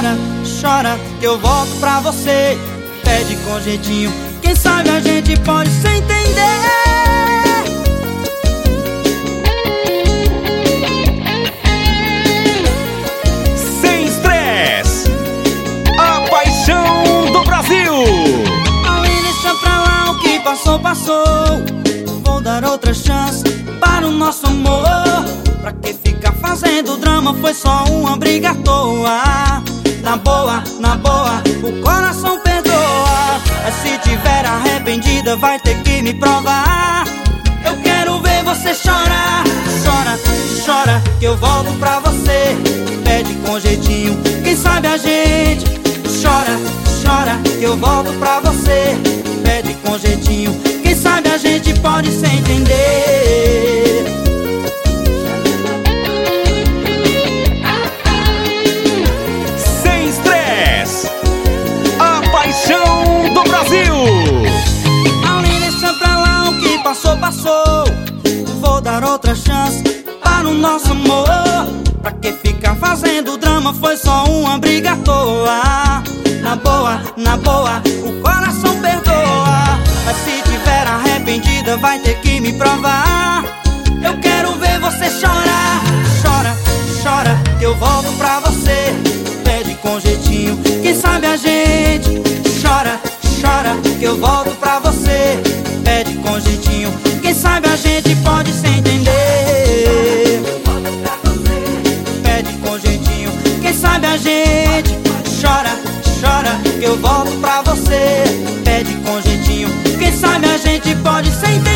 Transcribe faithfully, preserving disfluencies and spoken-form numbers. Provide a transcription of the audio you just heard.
chora, chora, que eu volto pra você. Pede com jeitinho, quem sabe a gente pode se entender. Sem estresse, a paixão do Brasil. Ali deixa pra lá o que passou, passou. Vou dar outra chance para o nosso amor. Pra que ficar fazendo drama, foi só uma briga à toa. Na boa, na boa, o coração perdoa. Mas se tiver arrependida, vai ter que me provar. Eu quero ver você chorar. Chora, chora, que eu volto pra você. Pede com jeitinho, quem sabe a gente. Chora, chora, que eu volto pra você. Pede com jeitinho, quem sabe a gente pode se entender. Sem estresse, a paixão do Brasil. Ali deixa pra lá o que passou, passou. Vou dar outra chance para o nosso amor. Pra que ficar fazendo drama, foi só uma briga à toa. Na boa, na boa, o coração perdoa. Mas se tiver arrependida, vai ter que me provar. Eu quero ver você chorar. Chora, chora, que eu volto pra você. Pede com jeitinho, quem sabe a gente. Chora, chora, que eu volto pra você. Pede com jeitinho, quem sabe a gente pode se entender. Pede com jeitinho, quem sabe a gente. Chora, chora, que eu volto pra você. Pede com jeitinho, quem sabe a gente pode se entender.